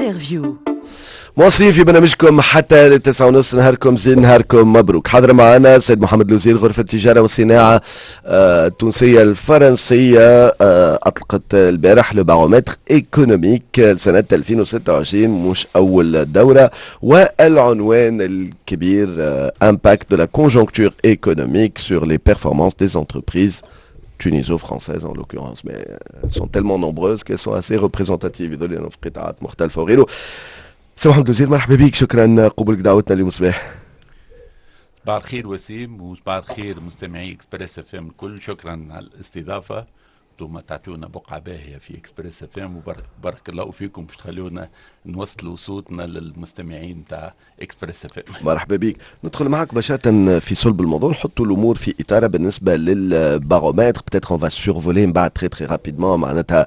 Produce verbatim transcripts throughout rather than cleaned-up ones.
انترفيو مواصلين في برنامجكم حتى للتسعة ونص. نهاركم زين، نهاركم مبروك. حاضر معنا السيد محمد الوزير، غرفة التجارة والصناعة آه التونسية الفرنسية آه أطلقت البارح لو بارومتر ايكونوميك لسنة ألفين وستة وعشرين، مش أول دورة، والعنوان الكبير امباكت دو لا كونجونكتور ايكونوميك sur les performances des entreprises tuniso-françaises en l'occurrence, mais elles sont tellement nombreuses qu'elles sont assez représentatives. يدل في قطاعات مختلفة وغيره. سي محمد الوزير، مرحبا بك، شكرا قبولك دعوتنا اليوم الصباح. صباح الخير وسيم، وصباح الخير مستمعي اكسبريس اف ام الكل. شكرا على الاستضافه، انتم تعطونا بقعه باهيه في اكسبريس اف ام، وبارك الله فيكم باش تخلونا نوصلوا صوتنا للمستمعين تاع اكسبريس اف ام. مرحبا بك. ندخل معك باشرة في صلب الموضوع، نحطوا الامور في اطارها. بالنسبه للبارومتر بتاتر اون فا سورفولي من بعد تري تري رابيدمون معناتها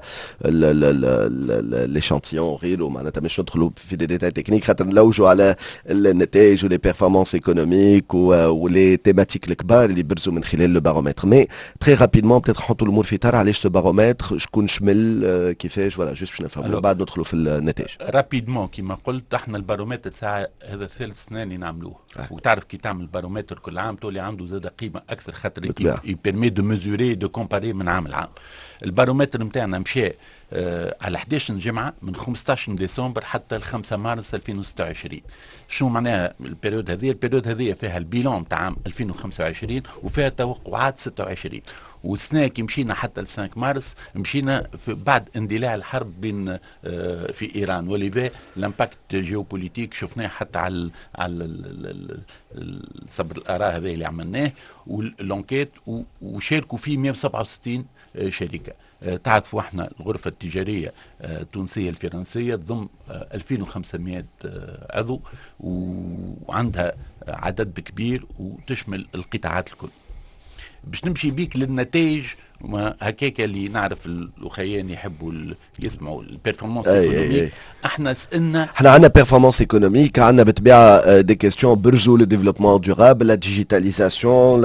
ليشانتيون غيره، معناتها مش ندخلوا في دي ديتاي تكنيك خاطر نلوجوا على النتائج ولي بيرفورمانس ايكونوميك ولي تيماتيك الكبار اللي برزوا من خلال لو بارومتر. مي تري رابيدمون بتاتر نحطوا الامور في اطارها. علاش لو بارومتر، شكون شمل، كيفاش، فوالا جوست باش نفهموا بعد ندخلوا في النتائج. رابيدمون كما قلت، احنا البارومتر ساعه هذا ثلاث سنين نعملوه، آه. وتعرف كي تعمل بارومتر كل عام تولي عنده زاد قيمه اكثر، خاطر يبيرمي دو ميزوري دو كومباري من عام لعام. البارومتر نتاعنا مشى آه على احد عشر جمعه من خمسطاش ديسمبر حتى ل خمسة مارس ألفين وستة وعشرين. شنو معناها البيريود هذه؟ البيريود هذه فيها البيلون تاع عام ألفين وخمسة وعشرين وفيها توقعات ستة وعشرين. والسنه كي مشينا حتى ل خمسة مارس مشينا في بعد اندلاع الحرب بين آه في ايران، ولذا الامباكت جيوبوليتيك شفناه حتى على على صبر الاراء هذا اللي عملناه واللونكيت، وشاركوا فيه مئة وسبعة وستين آه شركه. آه تعرفوا احنا الغرفه التجاريه آه التونسيه الفرنسيه تضم آه ألفين وخمسمائة آه عضو، وعندها آه عدد كبير وتشمل القطاعات الكل. باش نمشي بيك للنتائج هكاك اللي نعرف الاخيان يحبوا يسمعوا البيرفورمانس ايكونوميك. احنا سالنا، احنا عندنا بيرفورمانس ايكونوميك، عندنا بالطبيعه دي كيستيون برزو لو ديفلوبمون دورابل، لا ديجيتاليزاسيون،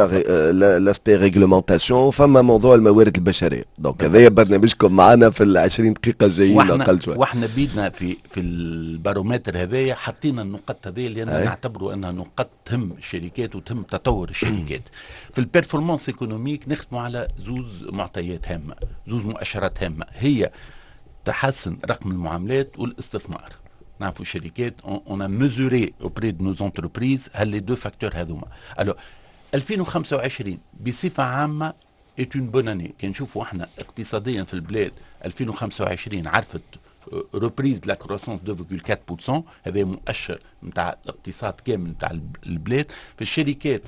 لاسبي ريغلومونتاسيون، فما موضوع الموارد البشريه. دونك هذايا برنامجكم معنا في العشرين دقيقه الجايين اقل شوي. واحنا بيدنا في في البارومتر هذايا حطينا النقط هذه اللي انا نعتبروا انها نقط تهم الشركات وتهم تطور الشركات. في البيرفورمانس ايكونوميك نختموا على زوز معطيات هامه، زوز مؤشرات هامه، هي تحسن رقم المعاملات والاستثمار. نعرفوا الشركات اون ا ميزوري اوبري دو نوز انتربريز هل لي دو فاكتور هذوما. الو ألفين وخمسة وعشرين بصفه عامه ايت اون بون اني. كي نشوفوا احنا اقتصاديا في البلاد ألفين وخمسة وعشرين عرفت ريبريز لا كروسونس اثنين فاصلة أربعة بالمئة، هذا مؤشر نتاع الاقتصاد كامل نتاع البلاد. في الشركات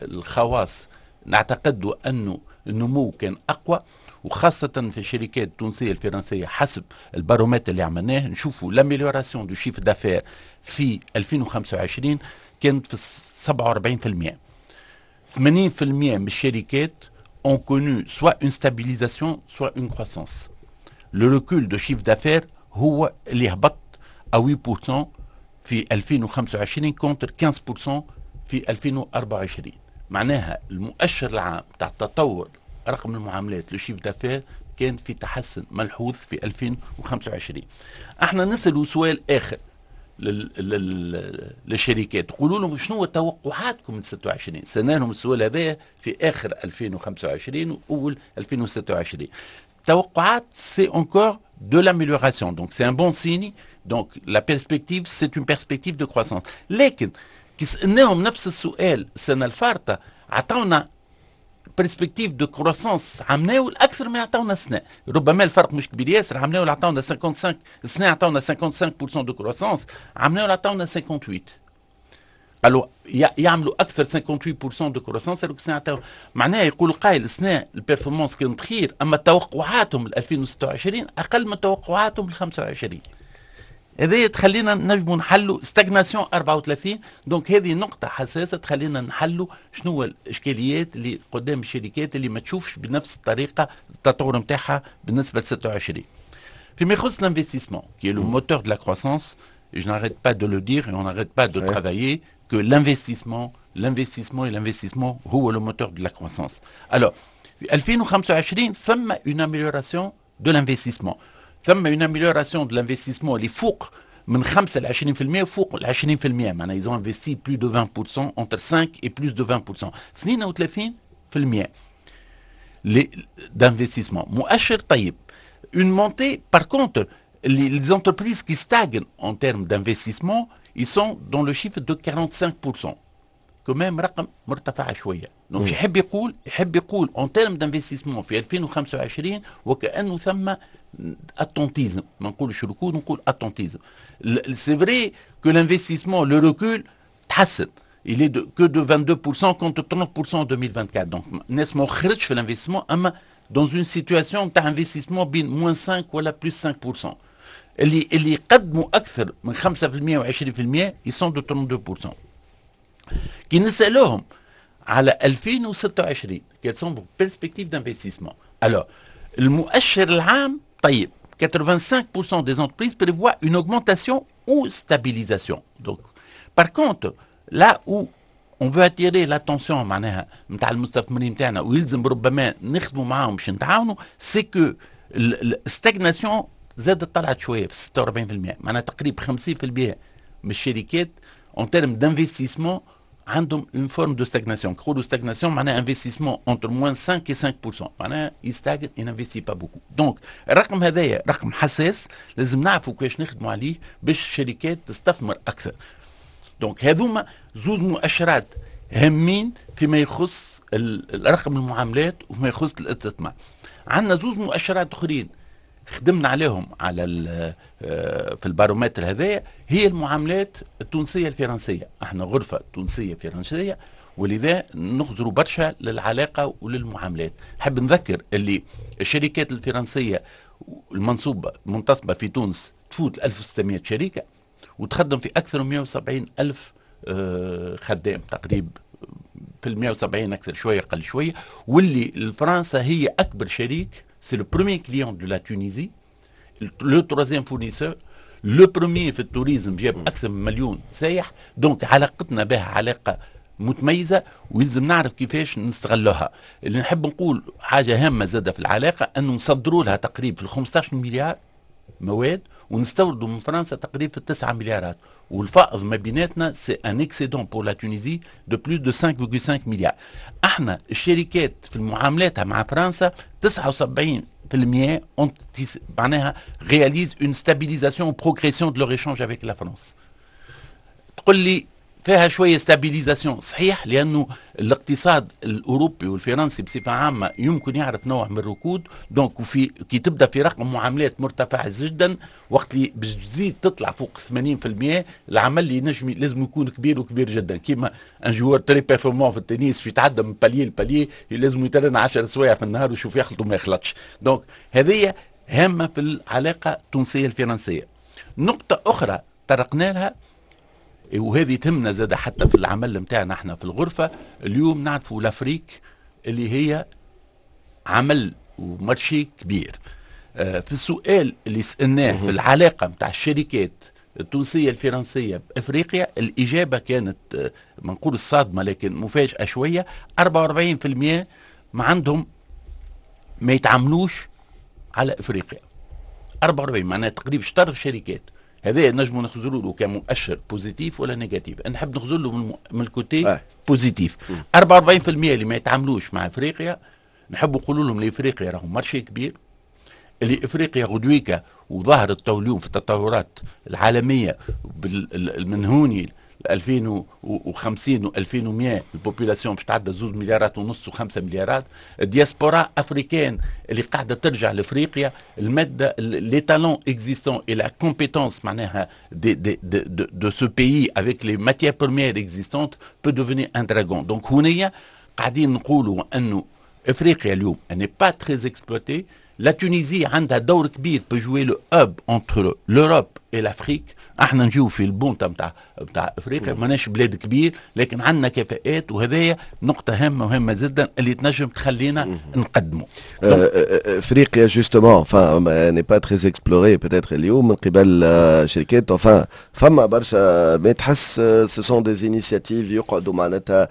الخواص نعتقد انه النمو كان اقوى، وخاصه في الشركات التونسيه الفرنسيه حسب البارومتر اللي عملناه نشوفوا لاميليوراسيون دو شيف دافير في ألفين وخمسة وعشرين كانت في سبعة وأربعين بالمئة. ثمانين بالمئة من الشركات ont connu soit une stabilisation soit une croissance. Le recul de chiffre d'affaires هو اللي هبط à ثمانية بالمئة في ألفين وخمسة وعشرين كونتر خمسة بالمئة في ألفين وأربعة وعشرين. معناها المؤشر العام تاع تطور رقم المعاملات لو شيف دافير كان في تحسن ملحوظ في ألفين وخمسة وعشرين. احنا نسألوا سؤال اخر لل... لل... للشركات، قولوا لهم شنو توقعاتكم من ستة وعشرين. سنالهم السؤال هذا في اخر ألفين وخمسة وعشرين واول ألفين وستة وعشرين. توقعات سي encore de l'amélioration, donc c'est un bon signe. Donc la perspective c'est une perspective de croissance. لكن كي سألناهم نفس السؤال السنة الفارطة عطاونا برسبكتيف دو كروسانس عمناو الاكثر ما عطاونا السنه. ربما الفرق مش كبير ياسر، عمناو اللي عطاونا خمسة وخمسين، السنه عطاونا خمسة وخمسين بالمئة دو كروسانس، عمناو اللي عطاونا ثمانية وثمانين. قالوا يعملوا اكثر ثمانية وثمانين بالمئة دو كروسانس، السنه عطاو معناها يقول قائل السنه البيرفورمانس كانت خير، اما توقعاتهم ل ألفين وستة وعشرين اقل من توقعاتهم ل خمسة وعشرين. هذه تخلينا نجموا نحلوا ستاغناسيون أربعة وثلاثين. دونك هذه نقطة حساسة تخلينا نحلوا شنو هو الإشكاليات اللي قدام الشركات اللي ما تشوفش بنفس الطريقة التطور نتاعها بالنسبة ل ستة وعشرين. فيما يخص l'investissement qui est le moteur de la croissance, et je n'arrête pas de le dire et on n'arrête pas de ouais. travailler que l'investissement, l'investissement et l'investissement هو le moteur de la croissance. Alors, في ألفين وخمسة وعشرين ثم une amélioration de l'investissement. ثم une amélioration de l'investissement اللي فوق من خمسة ل عشرين بالمئة فوق ال عشرين بالمئة، معناها ils ont investi plus de vingt pour cent entre cinq et plus de vingt pour cent. اثنين وثلاثين بالمئة d'investissement. مؤشر طيب. Une montée, par contre, les, les entreprises qui stagnent en termes d'investissement, ils sont dans le chiffre de quarante-cinq pour cent. quand même رقم مرتفع شويه. دونك يحب يقول يحب يقول en termes d'investissement في ألفين وخمسة وعشرين وكأنه ثم attentisme. ما نقولش ركود نقول attentisme. C'est vrai que l'investissement, le recul تحسن. Il est de, que de vingt-deux pour cent contre trente pour cent en deux mille vingt-quatre. Donc الناس ما خرجش في l'investissement اما dans une situation تاع investissement بين moins cinq ولا plus cinq pour cent. اللي اللي يقدموا اكثر من خمسة بالمئة و عشرين بالمئة ils sont de trente-deux pour cent. كي نسألوهم على ألفين وستة وعشرين quelles sont vos perspectives d'investissement. Alors المؤشر العام طيب quatre-vingt-cinq pour cent des entreprises prévoient une augmentation ou stabilisation. Donc par contre là où on veut attirer l'attention معناها نتاع المستثمرين نتاعنا ويلزم ربما نخدموا معاهم باش نتعاونوا سي كو الستاغناسيون زادت طلعت شويه في ستة وأربعين بالمئة. معناها تقريبا خمسين بالمئة من الشركات en termes d'investissement عندهم une forme de stagnation. نقولوا stagnation معناها investissement entre moins cinq et cinq pour cent. معناها يستاغن il n'investit pas beaucoup. donc الرقم هذايا رقم حساس لازم نعرفوا كيفاش نخدموا عليه باش الشركات تستثمر اكثر. دونك هذوما زوز مؤشرات هامين فيما يخص رقم المعاملات وفيما يخص الاستثمار. عندنا زوز مؤشرات اخرين خدمنا عليهم على في البارومتر هذايا هي المعاملات التونسيه الفرنسيه. احنا غرفه تونسيه فرنسيه ولذا نخزروا برشا للعلاقه وللمعاملات. نحب نذكر اللي الشركات الفرنسيه المنصوبه منتصبه في تونس تفوت ألف وستمئة شركه وتخدم في أكثر من مئة وسبعين ألف خدام تقريبا في المئة وسبعين أكثر شوية قل شوية. واللي فرنسا هي أكبر شريك سي لو بروميير كليون دو لا تونيزي لو تروازيام فورنيسور لو بروميير في التوريزم جاب أكثر من مليون سايح. دونك علاقتنا بها علاقة متميزة ويلزم نعرف كيفاش نستغلوها. اللي نحب نقول حاجة هامة زادة في العلاقة أنه نصدروا لها تقريبا في خمسة عشر مليار مواد ونستوردوا من فرنسا تقريبا في تسعة مليارات والفائض ما بيناتنا سي ان اكسيدون بور لا تونيزي دو بلوس دو خمسة فاصلة خمسة مليار. احنا الشركات في معاملاتها مع فرنسا تسعة وسبعين بالمئة معناها réalise une stabilisation ou progression de leur échange avec la France. تقول لي فيها شويه ستابيليزاسيون صحيح لانه الاقتصاد الاوروبي والفرنسي بصفه عامه يمكن يعرف نوع من الركود. دونك وفي كي تبدا في رقم معاملات مرتفع جدا وقت اللي باش تزيد تطلع فوق ثمانين بالمئة العمل اللي نجم لازم يكون كبير وكبير جدا. كيما ان جوار تري بيرفورمون في التنس في يتعدى من باليه لباليه لازم يترن عشر سوايع في النهار ويشوف يخلط وما يخلطش. دونك هذه هامه في العلاقه التونسيه الفرنسيه. نقطه اخرى طرقنا لها وهذه تهمنا زاد حتى في العمل نتاعنا احنا في الغرفه. اليوم نعرفوا لافريك اللي هي عمل ومارشي كبير. آه في السؤال اللي سالناه في العلاقه نتاع الشركات التونسيه الفرنسيه بافريقيا الاجابه كانت آه ما نقول الصادمه لكن مفاجاه شويه. أربعة وأربعين بالمئة ما عندهم ما يتعاملوش على افريقيا. أربعة وأربعين معناها تقريبا شطر الشركات. هذا نجموا نخزروا له كمؤشر بوزيتيف ولا نيجاتيف. نحب نخزر له من, من الكوتي آه. بوزيتيف. أربعة وأربعين بالمئة اللي ما يتعاملوش مع افريقيا نحب نقول لهم لافريقيا راهو مارشي كبير. اللي افريقيا غدويكا وظهرت اليوم في التطورات العالميه من هوني ألفين وخمسين و ألفين ومئة البوبولاسيون باش تعدى زوز مليارات ونص وخمسة مليارات. الدياسبورا افريكان اللي قاعده ترجع لافريقيا. الماده لي تالون اكزيستون اي لا كومبيتونس معناها دي دي دو دو سو بيي افيك لي ماتيير بروميير اكزيستونت بو دوفيني ان دراغون. دونك هنايا قاعدين نقولوا انه افريقيا اليوم اني با تري اكسبلوتي. لا تونيزي عندها دور كبير بو جوي لو اب انتر لوروب اي لافريك. احنا نجيو في البونتا نتاع نتاع افريقيا ماناش بلاد كبير لكن عندنا كفاءات وهذايا نقطه هامه وهامه جدا اللي تنجم تخلينا نقدموا. افريقيا جوستومون فا ني با تري اكسبلوري بيتيتر اليوم من قبل شركات فا فما برشا ما تحس سو سون دي انيشيتيف يقعدوا معناتها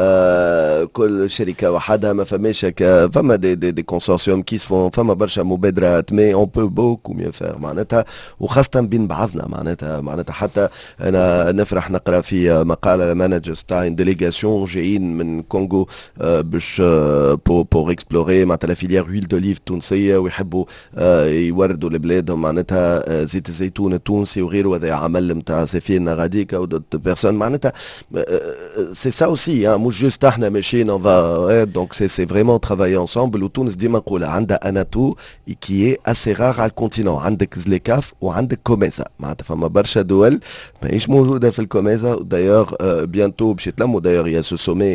كل شركه وحدها ما فماش فما دي دي, دي كونسورسيوم كي فما برشا مبادرات مي اون بو بوكو ميو فير معناتها وخاصه بين كان بعضنا معناتها معناتها حتى انا نفرح نقرا في مقاله مانجرز تاع ديليغاسيون جايين من كونغو باش بو بور اكسبلوري معناتها لا فيليير هويل دوليف التونسيه ويحبوا يوردوا لبلادهم معناتها زيت الزيتون التونسي وغيره. هذا عمل نتاع سفينه غاديكا ودوت بيرسون معناتها سي سا اوسي مش جوست احنا ماشيين اون فا دونك سي سي فريمون ترافاي انسامبل. وتونس ديما نقولها عندها اناتو كي اي اسي رار على الكونتينون. عندك زليكاف وعندك كوميسا معناتها فما برشا دول ماهيش موجوده في الكوميسا. دايوغ بيانتو باش يتلموا دايوغ يا سو سومي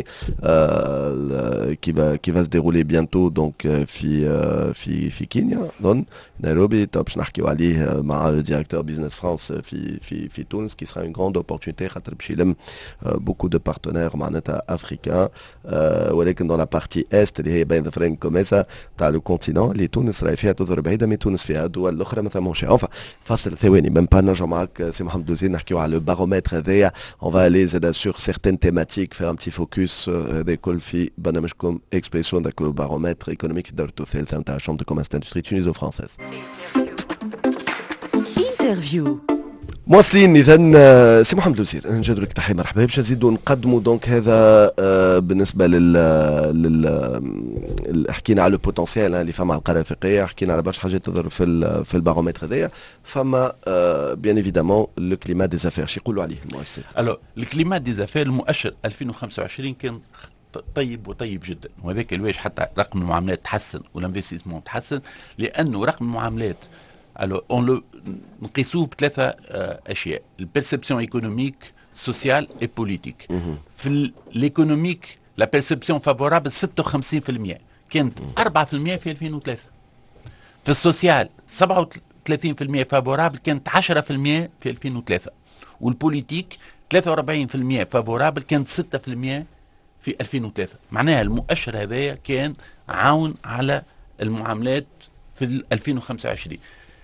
كي فا كي فا se dérouler bientôt donc في في في كينيا اظن نيروبي. باش نحكيو عليه مع الديريكتور بيزنس فرانس في في في تونس كي سرا اون غراند اوبورتونيتي خاطر باش يلم بوكو دو بارتنير معناتها افريكان. ولكن دون لا بارتي است اللي هي بين ظفرين كوميسا تاع لو كونتينون اللي تونس راهي فيها تظهر بعيده مي تونس فيها الدول الاخرى ما ثماش. انفا فاصل ثواني من با نرجع معاك سي محمد لوزير نحكيو على البارومتر هذايا. اون فا الي زاد سور سيغتين تيماتيك فير ان بتي فوكس هذا الكل في برنامجكم اكسبريسيون داك البارومتر ايكونوميك دارتو الثالثه نتاع الشامبر دو كوميرس اندستري تونيزو فرانسيز. انترفيو مواصلين اذا سي محمد لوزير نجدوا لك تحيه مرحبا. باش نزيدوا نقدموا دونك هذا بالنسبه لل لل حكينا على البوتنسيال اللي فما على القاره الافريقيه. حكينا على برشا حاجات تظهر في في البارومتر هذايا. فما بيان ايفيدامون لو كليما دي زافير شي يقولوا عليه المؤسسات. الو الكليما دي زافير المؤشر ألفين وخمسة وعشرين كان طيب وطيب جدا. وهذاك الواش حتى رقم المعاملات تحسن والانفستيسمون تحسن لانه رقم المعاملات الو اون لو نقيسوه بثلاثه اشياء: البيرسبسيون ايكونوميك سوسيال اي بوليتيك. في الايكونوميك لا بيرسبسيون فافورابل ستة وخمسين بالمئة كانت أربعة بالمئة في ألفين وثلاثة. في السوسيال سبعة وثلاثين بالمئة فافورابل كانت عشرة بالمئة في ألفين وثلاثة. والبوليتيك ثلاثة وأربعين بالمئة فافورابل كانت ستة بالمئة في ألفين وثلاثة. معناها المؤشر هذايا كان عاون على المعاملات في ألفين وخمسة وعشرين.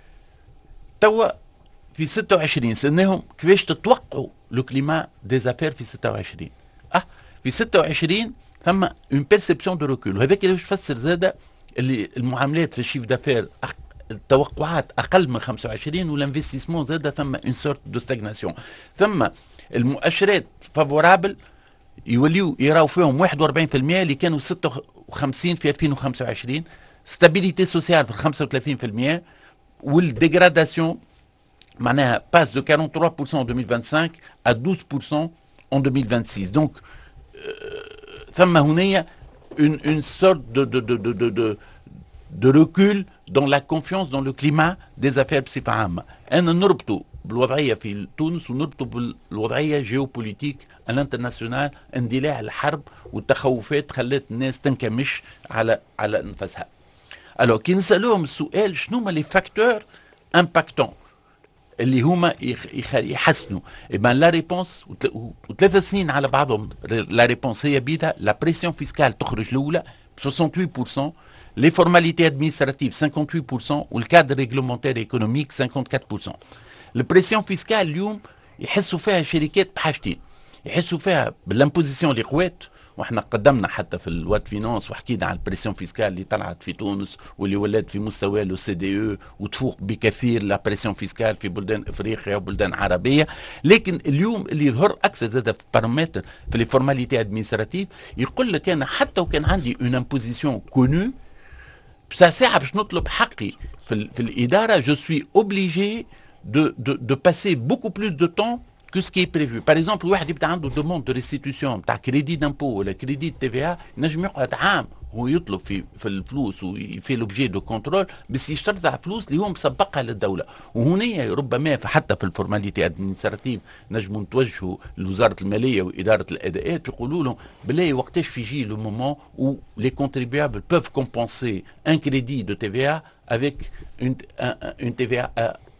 توا في ستة وعشرين سنهم كيفاش تتوقعوا لو كليما دي زافير في ستة وعشرين؟ اه في ستة وعشرين ثم اون بيرسبسيون دو ريكول. وهذاك اللي يفسر زاده اللي المعاملات في الشيف دافير التوقعات اقل من خمسة وعشرين والانفستيسمون زاده ثم اون سورت دو ستاغناسيون. ثم المؤشرات فافورابل يوليو يراو فيهم واحد وأربعين بالمئة اللي كانوا ستة وخمسين في ألفين وخمسة وعشرين. ستابيليتي سوسيال في خمسة وثلاثين بالمئة. والديغراداسيون معناها باس دو ثلاثة وأربعين بالمئة en ألفين وخمسة وعشرين à douze بالمئة en ألفين وستة وعشرين. دونك ثم هنايا une une sorte de de de de de de de recul dans la confiance dans le climat des affaires بصفة عامة. أنا نربطه بالوضعية في تونس ونربطه بالوضعية جيوبوليتيك الانترناسيونال. اندلاع الحرب والتخوفات خلت الناس تنكمش على على انفسها. الو كي نسالوهم السؤال شنو هما لي فاكتور امباكتون اللي هما يحسنوا، ايبان لا ريبونس وثلاث سنين على بعضهم لا ريبونس هي بيدها لا بريسيون فيسكال تخرج الاولى ب ثمانية وستين بالمئة، لي فورماليتي ادمينستراتيف ثمانية وثمانين بالمئة والكادر ريغلومونتير ايكونوميك أربعة وأربعين بالمئة. البريسيون فيسكال اليوم يحسوا فيها شركات بحاجتين، يحسوا فيها بالامبوزيسيون اللي قوات، واحنا قدمنا حتى في الوات فينانس وحكينا على البريسيون فيسكال اللي طلعت في تونس واللي ولات في مستوى لو سي دي او وتفوق بكثير لا بريسيون فيسكال في بلدان افريقيا وبلدان عربيه. لكن اليوم اللي يظهر اكثر زاد في بارامتر في لي فورماليتي ادمينستراتيف يقول لك انا حتى وكان عندي اون امبوزيسيون كونو بصح ساعه باش نطلب حقي في, في الاداره جو سوي اوبليجي دو دو دو باسي بوكو بلوس دو طون que ce qui est prévu. Par exemple, واحد يبدا عنده demande de restitution تاع كريدي دامبو ولا كريدي تي في إيه نجم يقعد عام هو يطلب في في الفلوس وفي لوبجي دو كنترول بس يشترط على فلوس اللي هو مسبقها للدوله. وهنا ربما حتى في الفورماليتي ادمينستراتيف نجموا نتوجهوا لوزاره الماليه واداره الاداءات يقولوا لهم بلاي وقتاش في يجي لو مومون où les contribuables peuvent compenser un crédit de T V A avec une une T V A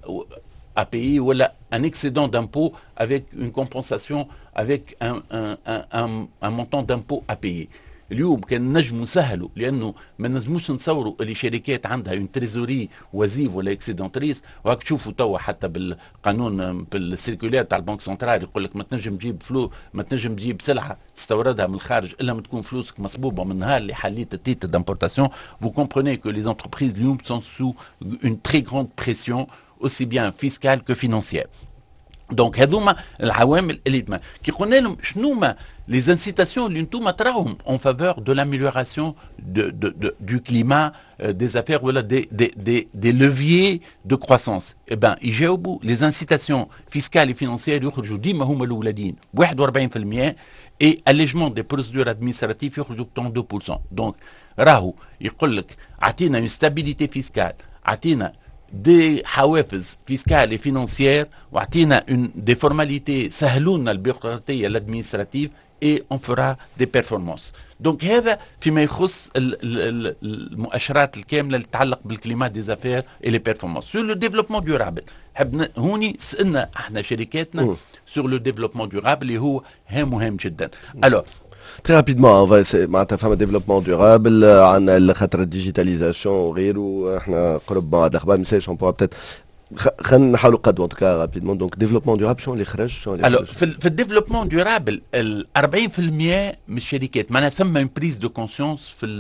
à payer ou un excédent d'impôt avec une compensation avec un, un, un, un, un montant d'impôt à payer. اليوم كان نجموا نسهلوا لانه ما نجموش نصوروا اللي شركات عندها اون تريزوري وزيف ولا اكسيدونتريس. وهاك تشوفوا توا حتى بالقانون بالسيركولير تاع البنك سنترال يقول لك ما تنجم تجيب فلوس ما تنجم تجيب سلعه تستوردها من الخارج الا ما تكون فلوسك مصبوبه من نهار اللي حليت التيتر دامبورتاسيون. Vous comprenez que les entreprises اليوم sont sous une très grande pression aussi bien fiscale que financière. دونك هذوما العوامل اللي تما كي قلنا لهم شنو ما les incitations اللي نتوما تراهم en faveur de l'amélioration de, de, de, du climat euh, des affaires voilà des, des, des, des leviers de croissance. Eh ben يجاوبوا les incitations fiscales et financières يخرجوا ديما هما الاولادين واحد وأربعين بالمئة et allègement des procédures administratives يخرجوا ب trente-deux pour cent. Donc راهو يقول لك عطينا une stabilité fiscale عطينا des حوافز فيسكال et financières وعطينا une des formalités سهلونا البيروقراطيه الادمنستراتيف et on fera des performances. Donc هذا فيما يخص المؤشرات الكامله اللي تتعلق بالكليما دي زافير et les performances. Sur le développement durable حبنا هوني سالنا احنا شركاتنا sur le développement durable اللي هو هام مهم جدا. Alors Très rapidement, on va essayer معناتها فما développement durable عن خاطر الديجيتاليزاسيون وغيره احنا قرب موعد الاخبار ميساج on pourra peut-être خلينا نحاولوا قدوه en tout cas rapidement donc développement durable شنو اللي خرج شنو اللي خرج في, في الديفلوبمون ديورابل ال أربعين بالمئة من الشركات معناها ثم اون بريز دو كونسيونس في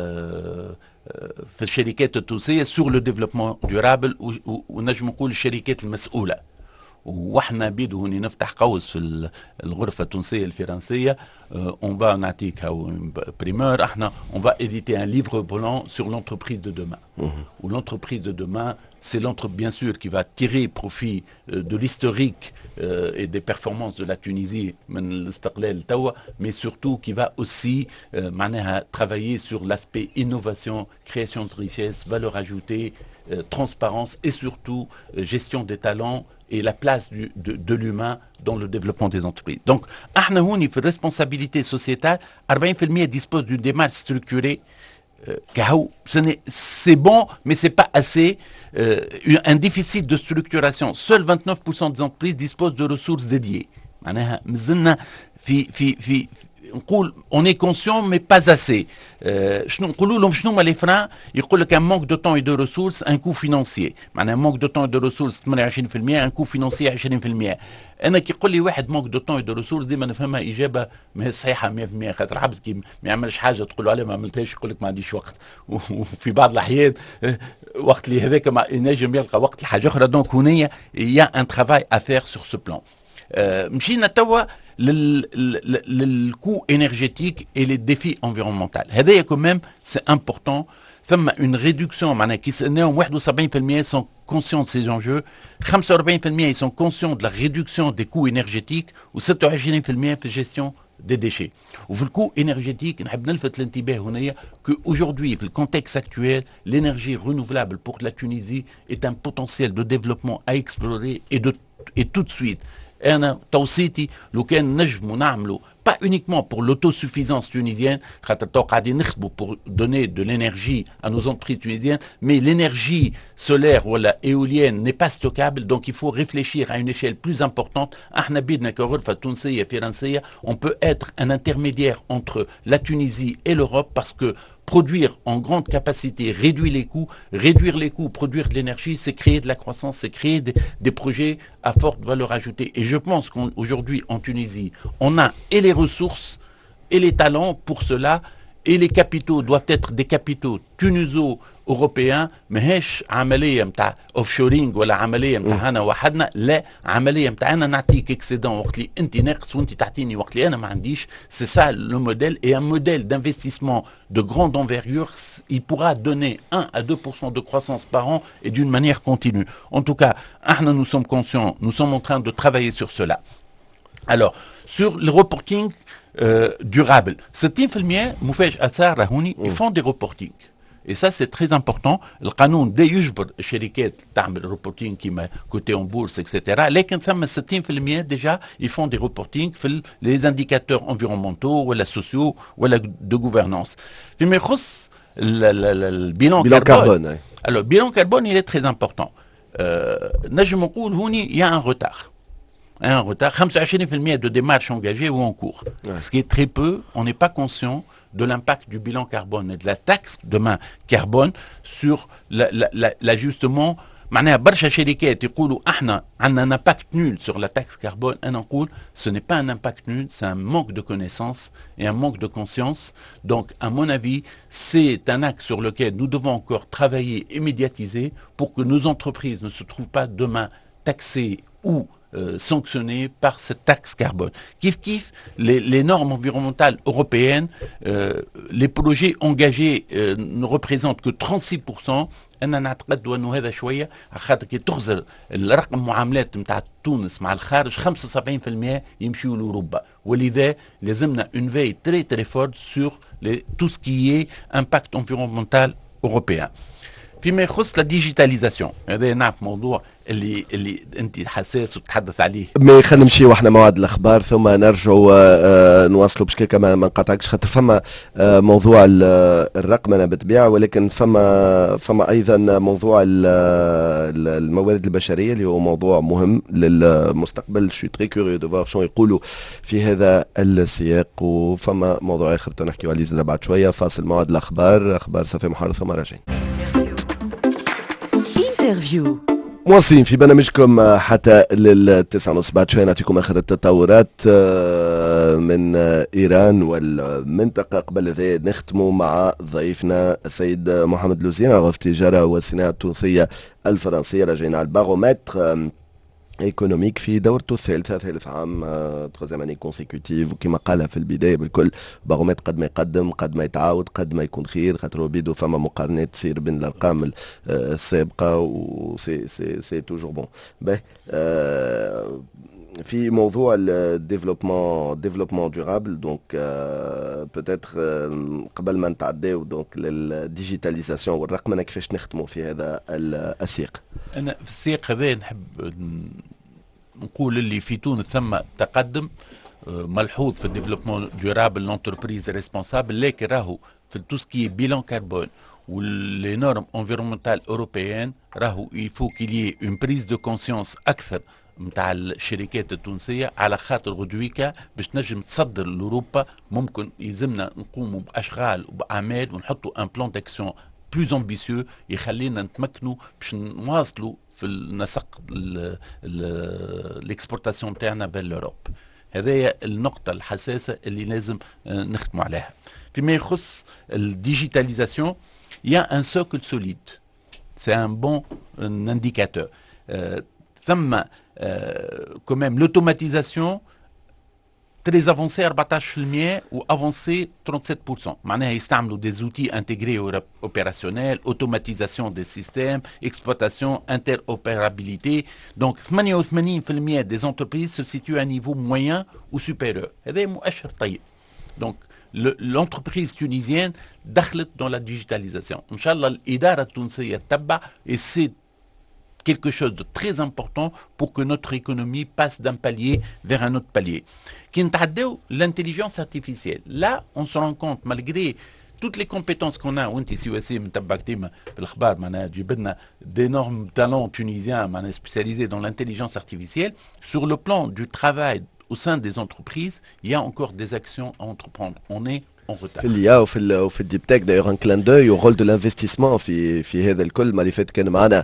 في الشركات التونسيه سور لو ديفلوبمون ديورابل ونجم نقول الشركات المسؤوله واحنا بيدو هوني نفتح قوس في الغرفه التونسيه الفرنسيه اون فا نعطيك هاو بريمور احنا اون فا éditer un livre blanc sur l'entreprise de demain. Où l'entreprise de demain c'est l'entreprise bien sûr qui va tirer profit euh, de l'historique euh, et des performances de la Tunisie من الاستقلال توا mais surtout qui va aussi euh, معناها travailler sur l'aspect innovation, création de richesse, valeur ajoutée, euh, transparence et surtout euh, gestion des talents et la place du, de, de l'humain dans le développement des entreprises. Donc, احنا هوني في responsabilité sociétale أربعين بالمئة dispose d'une démarche structurée. Euh, c'est bon, mais c'est pas assez. Euh, un déficit de structuration. Seuls vingt-neuf pour cent des entreprises disposent de ressources dédiées. معناها مازلنا في في في نقول on est conscient mais pas assez. شنو نقولوا لهم شنو هما لي فران يقول لك un manque de temps et de ressources un coût financier. معناها un manque de temps et de ressources ثمانية وعشرين بالمئة un coût financier عشرين بالمئة. انا كي يقول لي واحد manque de temps et de ressources ديما نفهمها اجابه ماهي صحيحه مئة بالمئة خاطر عبد كي ما يعملش حاجه تقول له عليه ما عملتهاش يقول لك ما عنديش وقت وفي بعض الاحيان وقت اللي هذاك ينجم يلقى وقت لحاجه اخرى. دونك هنايا يا ان travail à faire sur ce plan. مشينا توا le coût énergétique et les défis environnementaux. هذايا quand même c'est important. ثم une réduction معناها كي سالناهم واحد وسبعين بالمئة sont conscients de ces enjeux, خمسة وأربعين بالمئة ils sont conscients de la réduction des coûts énergétiques وستة وعشرين بالمئة في gestion des déchets. وفي الكو énergétique نحب نلفت الانتباه هنايا que aujourd'hui في le contexte actuel l'énergie renouvelable pour la Tunisie est un potentiel de développement à explorer et de et tout de suite. انا توصيتي لو كان نجموا نعملوا pas uniquement pour l'autosuffisance tunisienne خاطر تو قاعدين نخدموا pour donner de l'énergie à nos entreprises tunisiennes mais l'énergie solaire ولا éolienne n'est pas stockable donc il faut réfléchir à une échelle plus importante. احنا بيدنا كغرفة تونسية فرنسية on peut être un intermédiaire entre la Tunisie et l'Europe parce que produire en grande capacité, réduire les coûts, réduire les coûts, produire de l'énergie, c'est créer de la croissance, c'est créer des, des projets à forte valeur ajoutée. Et je pense qu'aujourd'hui en Tunisie, on a et les ressources et les talents pour cela et les capitaux doivent être des capitaux tuniso-européens ماهيش عملية متاع اوفشورينغ ولا عملية متاع أنا وحدنا لا عملية متاع أنا نعطيك اكسيدون وقت لي أنت ناقص وأنت تعطيني وقت لي أنا ما عنديش. C'est ça le modèle et un modèle d'investissement de grande envergure il pourra donner un à deux pour cent de croissance par an et d'une manière continue. En tout cas احنا nous sommes conscients, nous sommes en train de travailler sur cela. Alors sur le reporting Euh, durable. ستين بالمئة مفاجأة سارة هوني ils font des reporting. Et ça c'est très important. القانون ده يجبر الشركات تعمل reporting كيما côté en bourse et cetera. لكن ثم ستين بالمئة déjà ils font des reporting في les indicateurs environnementaux ولا sociaux ولا de gouvernance. فيما يخص البيلان كربون. Alors bilan carbone il est très important. نجم نقول هوني il y a un retard. Un retard, خمسة وعشرين بالمئة de démarches engagées ou en cours. Ouais. Ce qui est très peu, on n'est pas conscient de l'impact du bilan carbone et de la taxe demain carbone sur la, la, la, l'ajustement معناها برشا شركات يقولوا احنا عندنا un impact nul sur la taxe carbone. انا نقول ce n'est pas un impact nul, c'est un manque de connaissances et un manque de conscience. Donc à mon avis, c'est un axe sur lequel nous devons encore travailler et médiatiser pour que nos entreprises ne se trouvent pas demain taxées ou Euh, sanctionnés par cette taxe carbone. Kif kif, les, les normes environnementales européennes, euh, les projets engagés euh, ne représentent que trente-six pour cent. أنا نعتقد أنه هذا شوية خاطر كي تغزر الرقم معاملات نتاع تونس مع الخارج خمسة وسبعين بالمئة يمشيوا لأوروبا ولذا لازمنا une veille très très forte sur les, tout ce qui est impact environnemental européen. فيما يخص لا ديجيتاليزاسيون هذا نعرف موضوع اللي اللي انت حساس وتتحدث عليه. مي خلينا نمشيو احنا موعد الاخبار ثم نرجعوا آه نواصلوا باش كيكا ما نقاطعكش خاطر فما آه موضوع الرقمنه بالطبيعه ولكن فما فما ايضا موضوع الموارد البشريه اللي هو موضوع مهم للمستقبل. شو تري كوريو دو فوار شنو يقولوا في هذا السياق وفما موضوع اخر تنحكيو عليه زاد بعد شويه. فاصل موعد الاخبار اخبار صفي محرر ثم راجعين. انترفيو مواصلين في برنامجكم حتى للتسعة ونص. بعد شوي نعطيكم اخر التطورات من ايران والمنطقه. قبل ذلك نختموا مع ضيفنا السيد محمد لوزين رغب التجاره والصناعه التونسيه الفرنسيه. راجعين على البارومتر ايكونوميك في دورته الثالثه ثالث عام تخوزيام اني كونسيكوتيف وكما قالها في البدايه بالكل بارومتر قد ما يقدم قد ما يتعاود قد ما يكون خير خاطر بيدو فما مقارنات تصير بين الارقام السابقه و سي سي سي توجور بون. باهي في موضوع الديفلوبمون ديفلوبمون دورابل دونك بوتيتر قبل ما نتعداو دونك للديجيتاليزاسيون والرقمنه كيفاش نختموا في هذا السياق. انا في السياق هذا نحب نقول اللي في تونس ثم تقدم ملحوظ في الديفلوبمون دورابل لونتربريز ريسبونسابل لكن راهو في تو سكي بيلان كربون واللي نورم انفيرونمنتال اوروبيان راهو يفو كيلي اون بريز دو كونسيونس اكثر متاع الشركات التونسيه على خاطر غدويكا باش نجم تصدر لاوروبا ممكن يلزمنا نقوموا باشغال وباعمال ونحطوا ان بلان داكسيون بلوز امبيسيو يخلينا نتمكنوا باش نواصلوا في النسق الاكسبورتاسيون تاعنا بين لوروب. هذه النقطه الحساسه اللي لازم نختموا عليها. فيما يخص الديجيتاليزاسيون يا ان سوكل سوليد سي ان بون انديكاتور. ثم quand même l'automatisation très avancée أربعة عشر بالمئة و avancée trente-sept pour cent. معناها يستعملوا des outils intégrés opérationnels, automatisation des systèmes, exploitation, interopérabilité. Donc ثمانية وثمانين بالمئة des entreprises se situent à un niveau moyen ou supérieur. هذا مؤشر طيب. Donc l'entreprise tunisienne دخلت dans la digitalisation. إن شاء الله الإدارة التونسية تتبع et c'est quelque chose de très important pour que notre économie passe d'un palier vers un autre palier. Qui نتعداو l'intelligence artificielle. Là, on se rend compte, malgré toutes les compétences qu'on a, وانت سي وسيم متبعك ديما في الأخبار معناها تجيب لنا d'énormes talents tunisiens معناها spécialisés dans l'intelligence artificielle, sur le plan du travail au sein des entreprises, il y a encore des actions à entreprendre. On est في اليا وفي ال وفي الديب تك دايوغ ان كلان دوي ورول دو لانفستيسمون في في هذا الكل. ما اللي فات كان معنا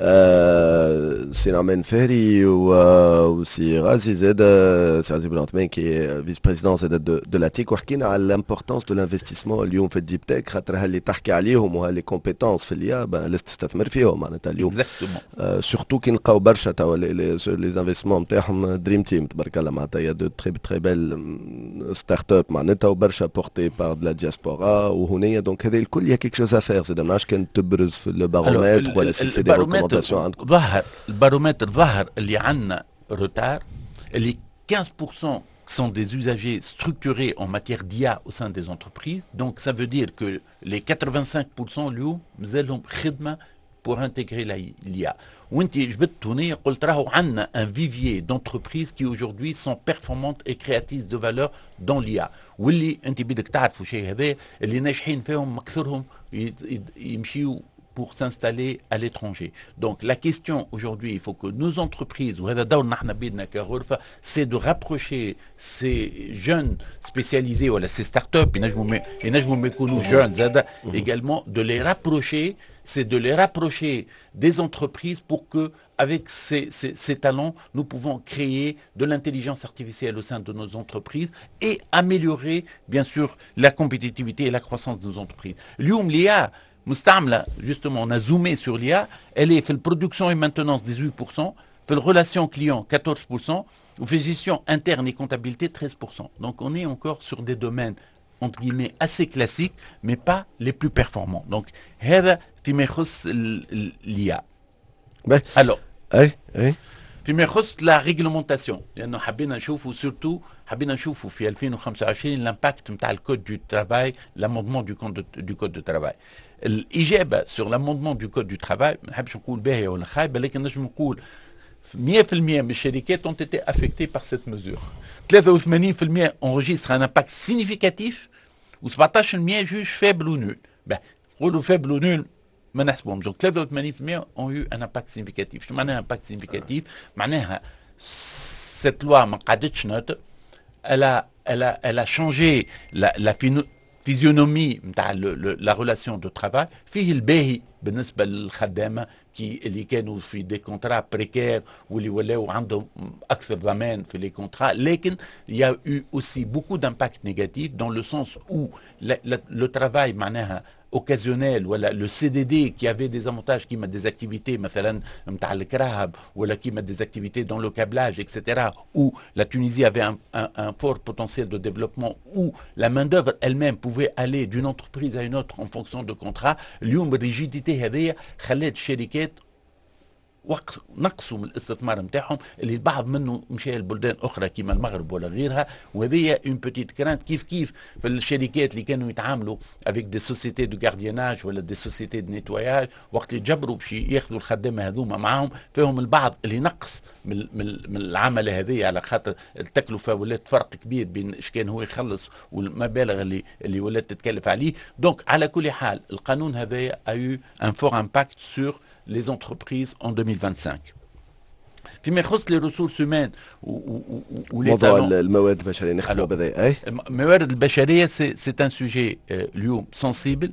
آه سي نعمان فهري وسي غازي زاد سي غازي بن عثمان كي فيس بريزيدون زاد دو, دو لاتيك وحكينا على الامبورتونس دو لانفستيسمون اليوم في الديب تك خاطر هاللي تحكي عليهم وهاللي كومبيتونس في اليا لازم تستثمر فيهم معناتها اليوم آه سورتو كي نلقاو برشا توا لي زانفستيسمون نتاعهم دريم تيم تبارك الله معناتها يا دو تري تري بيل ستارت اب معناتها وبرشا بورتي par de la diaspora وهنية دونك هذا الكل يا كيك شوز افير زاد ماش كان تبرز في البارومتر ولا سي سي دي ريكومونداسيون عندكم. ظهر البارومتر ظهر اللي عندنا روتار اللي quinze pour cent sont des usagers structurés en matière d'I A au sein des entreprises. Donc ça veut dire que les quatre-vingt-cinq pour cent اليوم مازالهم خدمة pour intégrer l'I A. وانت جبت هنا قلت راهو عندنا un vivier d'entreprises qui aujourd'hui sont performantes et créatrices de valeur dans l'I A. واللي انت بدك تعرفوا شيء هذا اللي ناجحين فيهم اكثرهم يمشيوا pour s'installer à l'étranger. Donc la question aujourd'hui, il faut que nos entreprises, c'est de rapprocher ces jeunes spécialisés, ou ces startups, nous jeunes également, de les rapprocher, c'est de les rapprocher des entreprises pour que, avec ces, ces, ces talents, nous pouvons créer de l'intelligence artificielle au sein de nos entreprises et améliorer, bien sûr, la compétitivité et la croissance de nos entreprises. L'I A, justement, on a zoomé sur l'I A, elle est fait production et maintenance dix-huit pour cent, fait relation client quatorze pour cent, ou fait gestion interne et comptabilité treize pour cent. Donc on est encore sur des domaines entre guillemets assez classiques, mais pas les plus performants. Donc, هذا فيما يخص l'I A. Alors, أي أي فيما يخص la réglementation، لأنه حبينا نشوفوا surtout حبينا نشوفوا في ألفين وخمسة وعشرين l'impact نتاع الكود du travail, l'amendement du code du code de travail. الإجابة sur l'amendement du code du travail، ما نحبش نقول باهية ولا خايبة، لكن نجم نقول مية بالمية من الشركات ont été affectées par cette mesure. ثلاثة وثمانين بالمية enregistrent un impact significatif و سبعطاش بالمية juge faible ou nul. Ben, نقولوا faible ou nul ما نحسبهمش. Donc ثلاثة وثمانين بالمية ont eu un impact significatif. شو معناها impact significatif؟ معناها cette loi ما قعدتش neutre. Elle a, elle a, elle a changé la, la physionomie نتاع la relation de travail. فيه الباهي بالنسبة للخدامة كي اللي كانوا في دي كونترا بريكير واللي ولاو عندهم أكثر ضمان في لي كونترا، لكن il y a eu aussi beaucoup d'impact négatif dans le sens où la, la, le travail معناها occasionnel ولا le C D D qui avait des avantages qui mettent des activités مثلا نتاع الكراهب ولا qui mettent des activités dans le câblage et cetera où la Tunisie avait un, un, un fort potentiel de développement où la main d'œuvre elle-même pouvait aller d'une entreprise à une autre en fonction de contrat. اليوم الريجيديتي هذه خلت الشركات وقت نقصوا من الاستثمار نتاعهم اللي البعض منه مشى لبلدان اخرى كيما المغرب ولا غيرها، وهذه اون بوتيت كرانت كيف كيف في الشركات اللي كانوا يتعاملوا افيك دي سوسيتي دو غاردياناج ولا دي سوسيتي دو نيتواياج، وقت اللي جبروا باش ياخذوا الخدامه هذوما معاهم فيهم البعض اللي نقص من من, من العمله هذه على خاطر التكلفه ولات فرق كبير بين اش كان هو يخلص والمبالغ اللي اللي ولات تتكلف عليه. دونك على كل حال القانون هذا a eu un fort impact sur les entreprises en deux mille vingt-cinq. فيما يخص les ressources humaines ou les موضوع talents. الموارد البشريه نختموا بهذا. اي الموارد البشريه c'est un sujet اليوم sensible.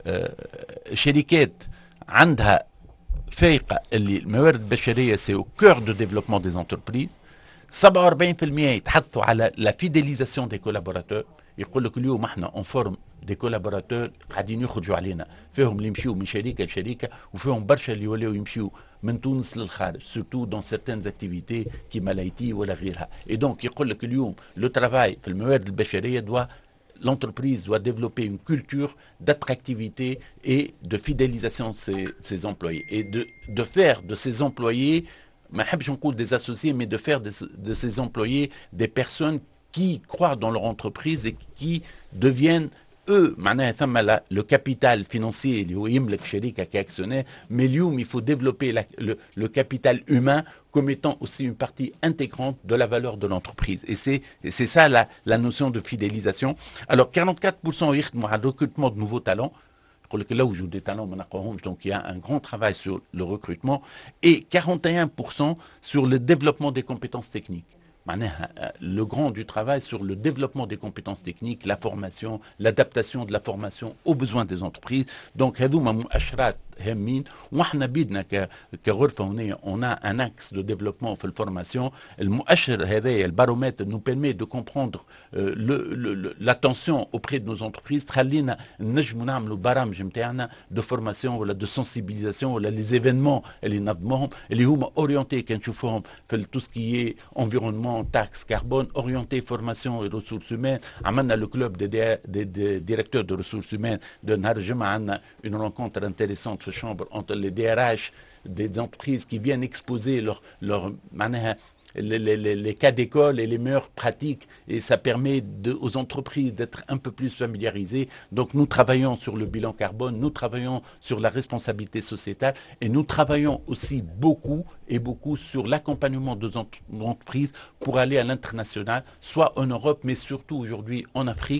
الشركات عندها فايقه اللي الموارد البشريه c'est au cœur de développement des entreprises. سبعة وأربعين بالمية يتحدثوا على la fidélisation des collaborateurs. يقول لك اليوم احنا اون فورم دي كولابوراتور قاعدين يخرجوا علينا، فيهم اللي يمشيوا من شركه لشركه وفيهم برشا اللي ولاو يمشيوا من تونس للخارج، سورتو دون سيرتين اكتيفيتي كيما لاي تي ولا غيرها. اي دونك يقول لك اليوم لو ترافاي في الموارد البشريه دوا l'entreprise doit développer une culture d'attractivité et de fidélisation de ses, ses employés et de, de faire de ses employés, ما نحبش نقول des associés, mais de faire de, de ses employés des personnes qui croient dans leur entreprise et qui deviennent eux معناها ثم le capital financier اللي هو يملك شركه كاكسيونير، mais اليوم il faut développer la, le, le capital humain comme étant aussi une partie intégrante de la valeur de l'entreprise. Et c'est, c'est ça la, la notion de fidélisation. Alors quarante-quatre pour cent يخدموا على recrutement de nouveaux talents. يقول لك là où je des talents ما نلقاوهمش، donc il y a un grand travail sur le recrutement et quarante et un pour cent sur le développement des compétences techniques. معناها le grand du travail sur le développement des compétences techniques, la formation, l'adaptation de la formation aux besoins des entreprises. Donc هذوما مؤشرات هامين، واحنا بيدنا كغرفه هنا on a un axe de développement في الفورماسيون. المؤشر هذايا البارومتر nous permet de comprendre euh, le, le, le, l'attention auprès de nos entreprises، تخلينا نجموا نعملوا برامج نتاعنا de formation ولا de sensibilisation ولا les événements اللي نظموهم اللي هما orientés كنشوفوهم في tout ce qui est environnement, taxe carbone, orienté formation et ressources humaines. عملنا le club des, des, des directeurs de ressources humaines de نهار الجمعة عندنا une rencontre intéressante في الشامبر entre les D R H des entreprises qui viennent exposer leur, leur معناها Les, les, les cas d'école et les meilleures pratiques, et ça permet de, aux entreprises d'être un peu plus familiarisées. Donc nous travaillons sur le bilan carbone, nous travaillons sur la responsabilité sociétale et nous travaillons aussi beaucoup et beaucoup sur l'accompagnement de nos entreprises pour aller à l'international, soit en Europe mais surtout aujourd'hui en Afrique,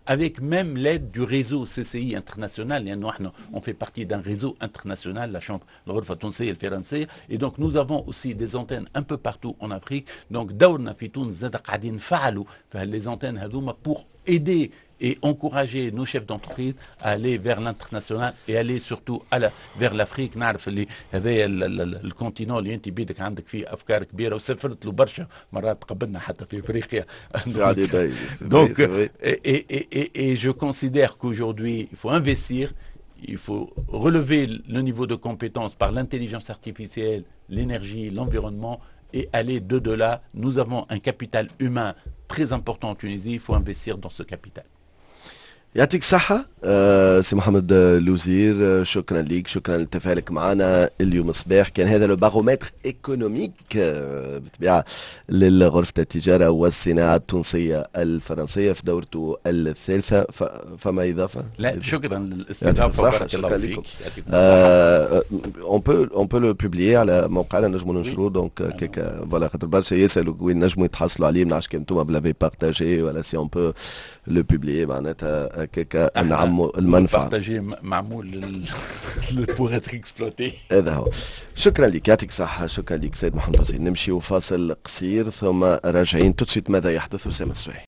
avec même l'aide du réseau C C I international. لأنه احنا on fait partie d'un réseau international, la chambre الغرفة التونسية الفرنسية, et donc nous avons aussi des antennes un peu partout en Afrique. Donc دورنا في تونس زاد قاعدين نفعلوا في les antennes هذوما pour aider et encourager nos chefs d'entreprise à aller vers l'international et aller surtout à la, vers l'Afrique. نعرف اللي هذايا الكونتينون اللي انت بيدك عندك فيه افكار كبيره وسافرت له برشا مرات قبلنا حتى في افريقيا. Donc, et, et, et, et je considère qu'aujourd'hui il faut investir, il faut relever le niveau de compétence par l'intelligence artificielle, l'énergie, l'environnement, et aller de-delà. Nous avons un capital humain très important en Tunisie, il faut investir dans ce capital. يعطيك الصحة آه سي محمد لوزير، آه شكرا ليك، شكرا لتفاعلك معنا اليوم الصباح. كان هذا لو بارومتر ايكونوميك آه بالطبيعة لغرفة التجارة والصناعة التونسية الفرنسية في دورته الثالثة. فما إضافة؟ لا شكرا للاستضافة وبارك الله فيك. اون بو اون بو لو بوبليي على موقعنا، نجموا ننشروه. دونك كيكا فوالا خاطر برشا يسألوا وين نجموا يتحصلوا عليه، ما نعرفش كي انتم بلافي بارتاجي ولا سي اون بو لو بوبليي معناتها كيكا نعموا المنفعة. بارتاجي معمول بور اتر اكسبلوتي. هذا هو. شكرا لك، يعطيك الصحة. شكرا لك سيد محمد حسين. نمشي وفاصل قصير ثم راجعين توتسيت. ماذا يحدث أسامة السويحي؟